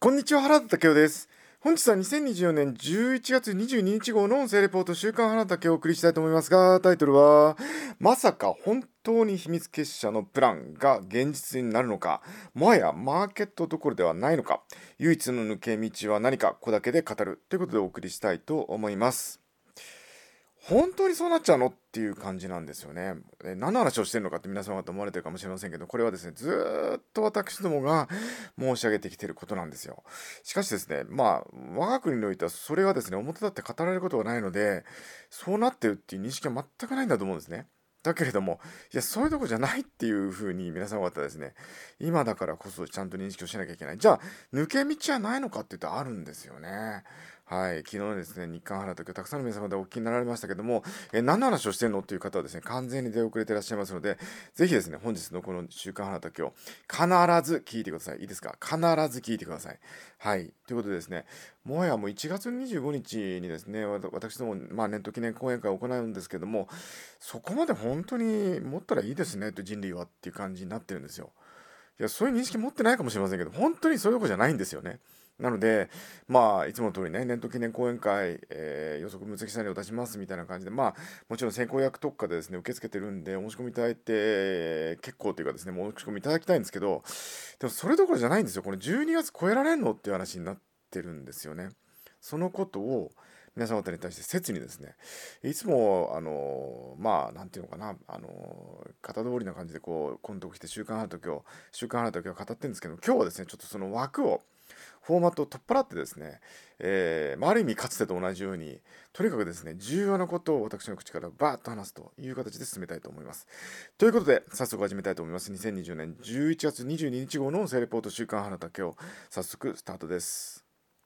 こんにちは、原田武雄です。本日は2024年11月22日号の音声レポート週刊原田武雄をお送りしたいと思いますが、タイトルは、まさか本当に秘密結社のプランが現実になるのか、もはやマーケットどころではないのか、唯一の抜け道は何か、ここだけで語るということでお送りしたいと思います。本当にそうなっちゃうのっていう感じなんですよね。何の話をしてるのかって皆様方思われてるかもしれませんけど、これはですね、ずーっと私どもが申し上げてきていることなんですよ。しかしですね、我が国においてはそれがですね、表立って語られることがないので、そうなってるっていう認識は全くないんだと思うんですね。だけれども、いや、そういうとこじゃないっていうふうに皆様方ですね、今だからこそちゃんと認識をしなきゃいけない。じゃあ、抜け道はないのかって言うとあるんですよね。はい、昨日ですね、日刊原とたくさんの皆様でお聞きになられましたけども、何の話をしてるのっていう方はですね、完全に出遅れていらっしゃいますので、ぜひですね、本日のこの週刊原竹を必ず聞いてください。いいですか？必ず聞いてください。はい。ということでですね、もはやもう1月25日にですね、私ども、年度記念講演会を行うんですけども、そこまで本当に持ったらいいですね、と人類はっていう感じになってるんですよ。いや、そういう認識持ってないかもしれませんけど、本当にそういうとこじゃないんですよね。なので、いつもの通りね、年度記念講演会、予測分析シナリオを出しますみたいな感じで、もちろん先行役特化でですね、受け付けてるんで、お申し込みいただいて、結構というかですね、お申し込みいただきたいんですけど、でもそれどころじゃないんですよ。これ12月超えられんのっていう話になってるんですよね。そのことを、皆様方に対して切にですね、いつも、なんていうのかな、型通りな感じでこう、今度来て週刊ある時を語ってるんですけど、今日はですね、ちょっとその枠を、フォーマットを取っ払ってですね、ある意味かつてと同じように、とにかくですね、重要なことを私の口からバーッと話すという形で進めたいと思います。ということで、早速始めたいと思います。2020年11月22日号の音声レポート週刊花竹を早速スタートです。